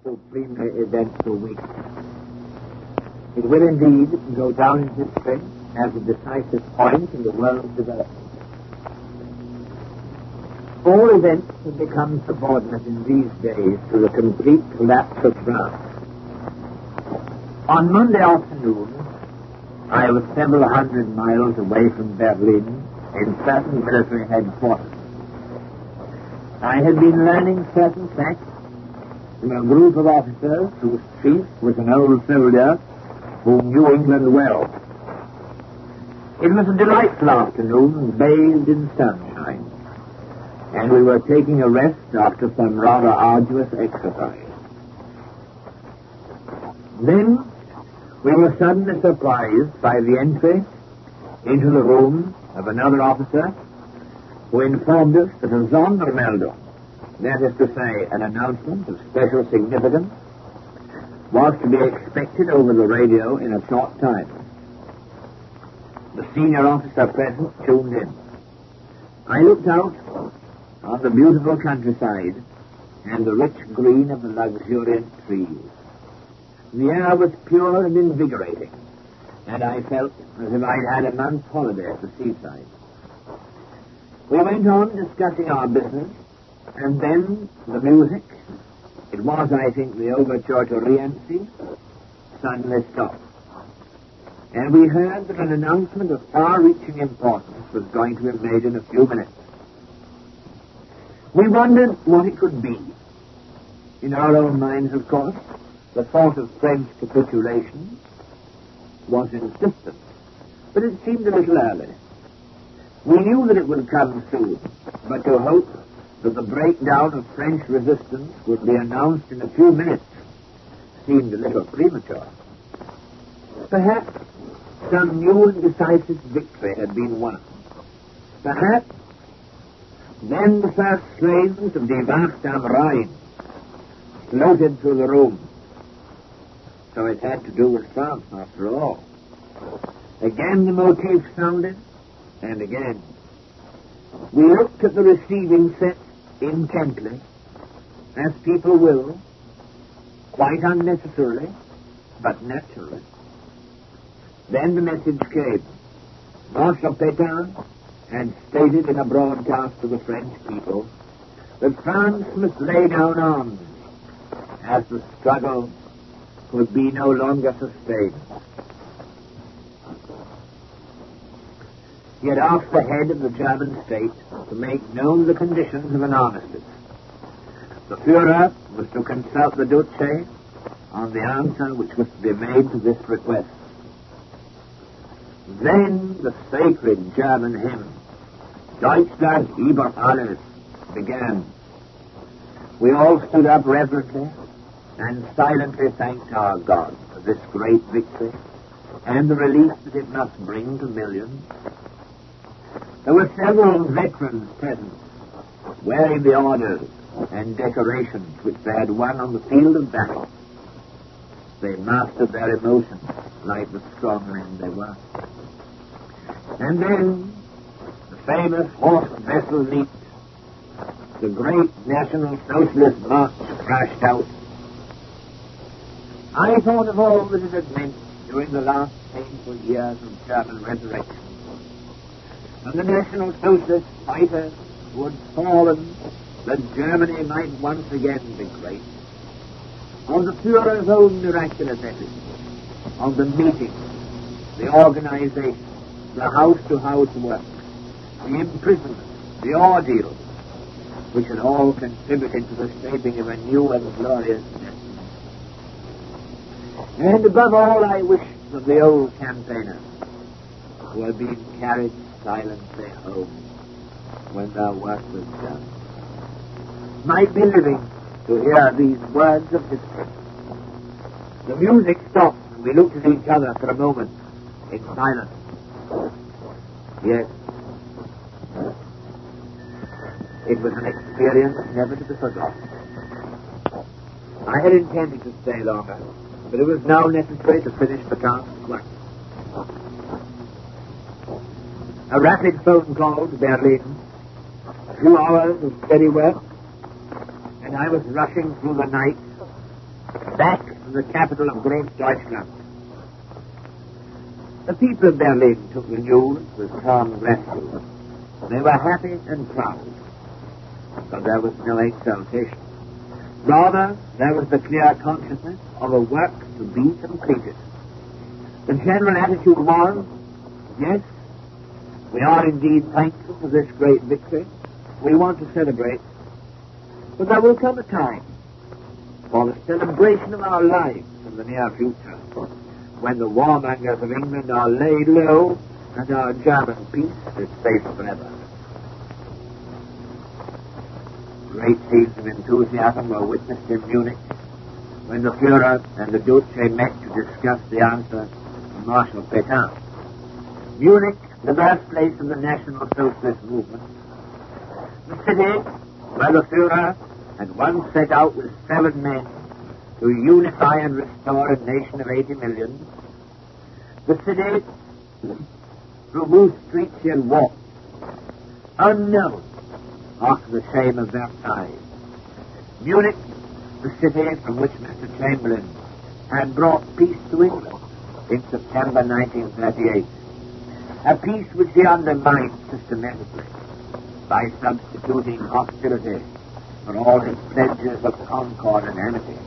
supremely eventful week. It will indeed go down in history as a decisive point in the world's development. All events have become subordinate in these days to the complete collapse of France. On Monday afternoon, I was several hundred miles away from Berlin in certain military headquarters. I had been learning certain facts from a group of officers whose chief was an old soldier who knew England well. It was a delightful afternoon, bathed in sunshine, and we were taking a rest after some rather arduous exercise. Then we were suddenly surprised by the entry into the room of another officer who informed us that a Sondermeldung, that is to say, an announcement of special significance, was to be expected over the radio in a short time. The senior officer present tuned in. I looked out on the beautiful countryside and the rich green of the luxuriant trees. The air was pure and invigorating, and I felt as if I'd had a month's holiday at the seaside. We went on discussing our business, and then the music, it was, I think, the overture to Rienzi, suddenly stopped. And we heard that an announcement of far-reaching importance was going to be made in a few minutes. We wondered what it could be. In our own minds, of course, the thought of French capitulation was insistent, but it seemed a little early. We knew that it would come soon, but to hope that the breakdown of French resistance would be announced in a few minutes seemed a little premature. Perhaps some new and decisive victory had been won. Perhaps then the first strains of Die Wacht am Rhein floated through the room. So it had to do with France, after all. Again the motif sounded, and again. We looked at the receiving set intently, as people will, quite unnecessarily, but naturally. Then the message came. Marshal Pétain had stated in a broadcast to the French people that France must lay down arms as the struggle could be no longer sustained. He had asked the head of the German state to make known the conditions of an armistice. The Führer was to consult the Duce on the answer which was to be made to this request. Then the sacred German hymn, Deutschland über alles, began. We all stood up reverently and silently thanked our God for this great victory and the relief that it must bring to millions. There were several veterans present, wearing the orders and decorations which they had won on the field of battle. They mastered their emotions like the strong men they were. And then the famous horse vessel leaped. The great National Socialist march crashed out. I thought of all that it had meant during the last painful years of German resurrection. And the National Socialist fighters who had fallen that Germany might once again be great. Of the Führer's own miraculous efforts, of the meetings, the organization, the house-to-house work, the imprisonment, the ordeals, which had all contributed to the shaping of a new and glorious destiny. And above all, I wished of the old campaigners who had been carried silently home when their work was done, might be living to hear these words of history. The music stopped, and we looked at each other for a moment in silence. Yes, it was an experience never to be forgotten. I had intended to stay longer, but it was now necessary to finish the task at once. A rapid phone call to Berlin, a few hours of steady work, and I was rushing through the night back to the capital of Great Deutschland. The people of Berlin took the news with calm gratitude. They were happy and proud, but there was no exultation. Rather, there was the clear consciousness of a work to be completed. The general attitude was, yes, we are indeed thankful for this great victory. We want to celebrate. But there will come a time for the celebration of our lives in the near future, when the warmongers of England are laid low and our German peace is safe forever. Great scenes of enthusiasm were witnessed in Munich when the Führer and the Duce met to discuss the answer of Marshal Pétain. Munich, the birthplace of the National Socialist movement, the city where the Führer had once set out with 7 men to unify and restore a nation of 80 million, the city through whose streets he had walked, unknown after the shame of Versailles. Munich, the city from which Mr. Chamberlain had brought peace to England in September 1938, a peace which he undermined systematically by substituting hostility for all his pledges of concord and amity.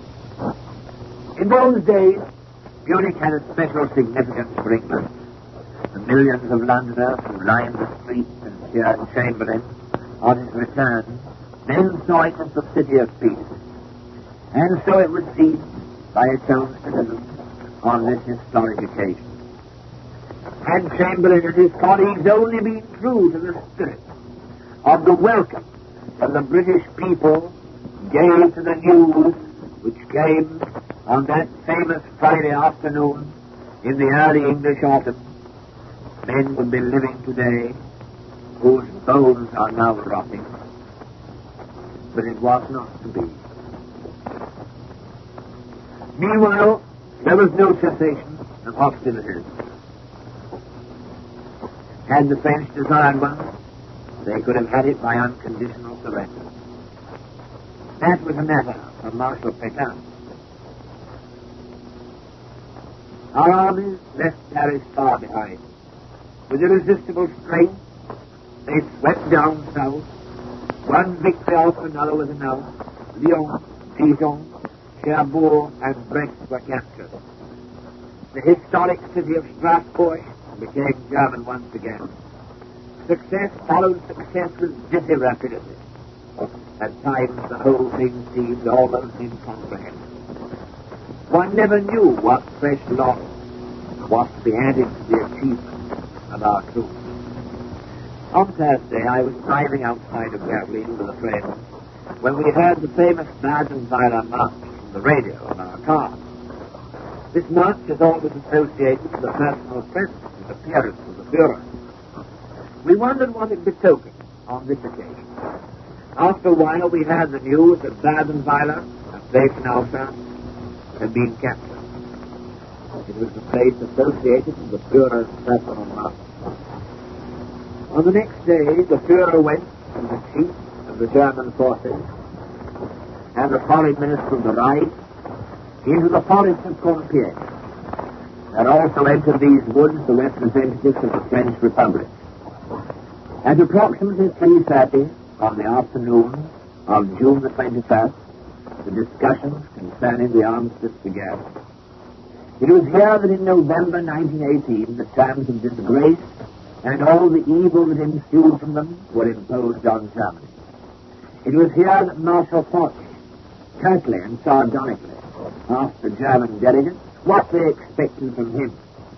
In those days, Munich had a special significance for England. The millions of Londoners who lined the streets and cheered Chamberlain on his return then saw it as the city of peace, and so it was seen by its own citizens on this historic occasion. Had Chamberlain and his colleagues only been true to the spirit of the welcome that the British people gave to the news which came on that famous Friday afternoon in the early English autumn, men would be living today whose bones are now rotting. But it was not to be. Meanwhile, there was no cessation of hostilities. Had the French desired one, they could have had it by unconditional surrender. That was a matter of Marshal Pétain. Our armies left Paris far behind. With irresistible strength, they swept down south. One victory after another was announced. Lyon, Dijon, Cherbourg, and Brest were captured. The historic city of Strasbourg became German once again. Success followed success with dizzy rapidity. At times the whole thing seemed almost incomprehensible. One never knew what fresh loss was to be added to the achievement of our troops. On Thursday, I was driving outside of Berlin with a friend when we heard the famous Badenweiler March from the radio in our car. This march is always associated with the personal presence and appearance of the Führer. We wondered what it betokened on this occasion. After a while, we heard the news that Badenweiler, a place in Alsace, had been captured. It was the place associated with the Führer's personal march. On the next day, the Führer went to the chief of the German forces and the foreign minister of the Reich into the forest of Compiègne. There also entered these woods the representatives of the French Republic. At approximately 3:30 on the afternoon of June the 21st, the discussions concerning the armistice began. It was here that in November 1918 the terms of disgrace and all the evil that ensued from them were imposed on Germany. It was here that Marshal Foch, curtly and sardonically, asked the German delegates what they expected from him.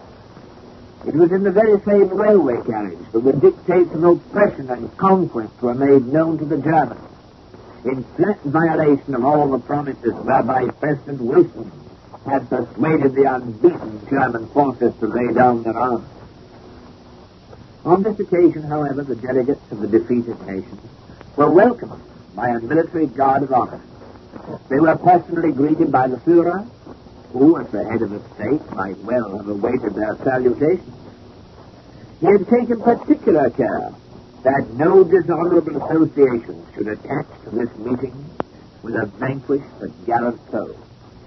It was in the very same railway carriage that the dictates of oppression and conquest were made known to the Germans, in flat violation of all the promises whereby President Wilson had persuaded the unbeaten German forces to lay down their arms. On this occasion, however, the delegates of the defeated nations were welcomed by a military guard of honor. They were personally greeted by the Führer, who, as the head of the state, might well have awaited their salutation. He had taken particular care that no dishonorable associations should attach to this meeting with a vanquished but gallant foe.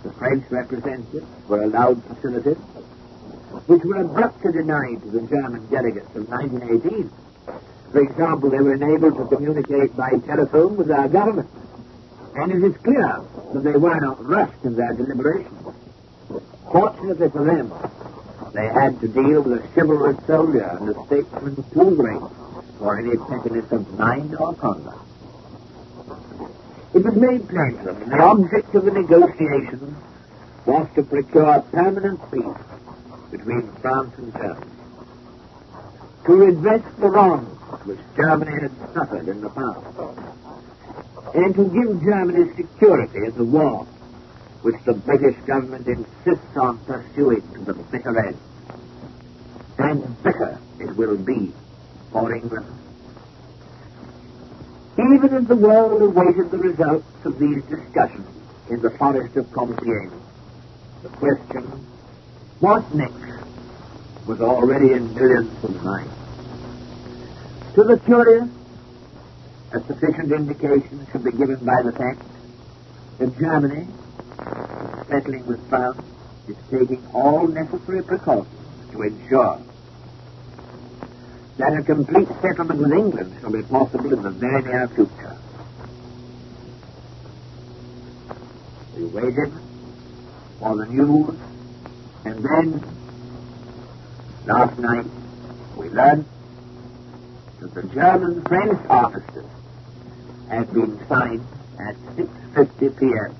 The French representatives were allowed facilities which were abruptly denied to the German delegates of 1918. For example, they were enabled to communicate by telephone with our government. And it is clear that they were not rushed in their deliberations. Fortunately for them, they had to deal with a chivalrous soldier and a statesman too great for any pettiness of mind or conduct. It was made plain to them that the object of the negotiations was to procure permanent peace between France and Germany, to redress the wrongs which Germany had suffered in the past, and to give Germany security in the war which the British government insists on pursuing to the bitter end. And bitter it will be for England. Even as the world awaited the results of these discussions in the forest of Compiègne, the question, what next, was already in millions of minds. To the curious, a sufficient indication should be given by the fact that Germany, settling with France, is taking all necessary precautions to ensure that a complete settlement with England shall be possible in the very near future. We waited for the news, and then, last night, we learned that the German-French armistice had been signed at 6:50 p.m.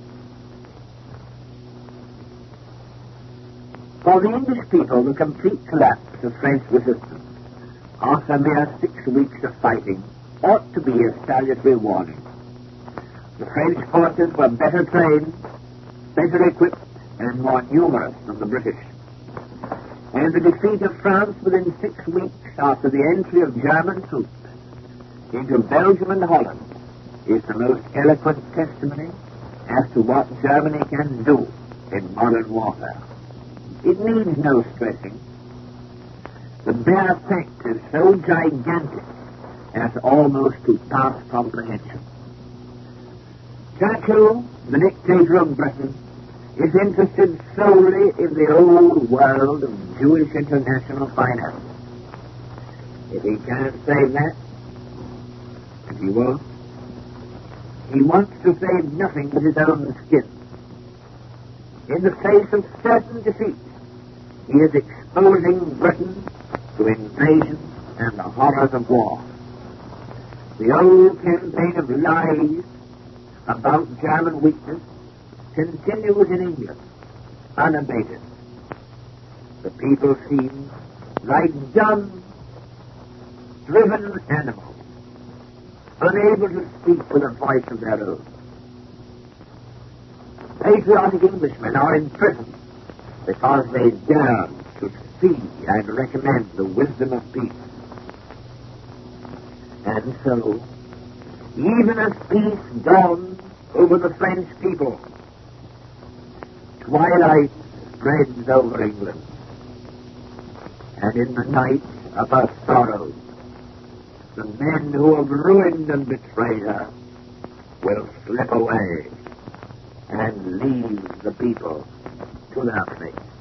For the English people, the complete collapse of French resistance after a mere 6 weeks of fighting ought to be a salutary warning. The French forces were better trained, better equipped, and more numerous than the British. And the defeat of France within 6 weeks after the entry of German troops into Belgium and Holland is the most eloquent testimony as to what Germany can do in modern warfare. It needs no stressing. The bare fact is so gigantic as almost to pass comprehension. Churchill, the dictator of Britain, is interested solely in the old world of Jewish international finance. If he can't save that, and he won't, he wants to save nothing but his own skin. In the face of certain defeat, he is exposing Britain to invasion and the horrors of war. The old campaign of lies about German weakness continues in England, unabated. The people seem like dumb, driven animals, unable to speak with a voice of their own. Patriotic Englishmen are in prison because they dare to see and recommend the wisdom of peace. And so, even as peace dawns over the French people, twilight spreads over England, and in the night of her sorrows, the men who have ruined and betrayed her will slip away and leave the people to their fate.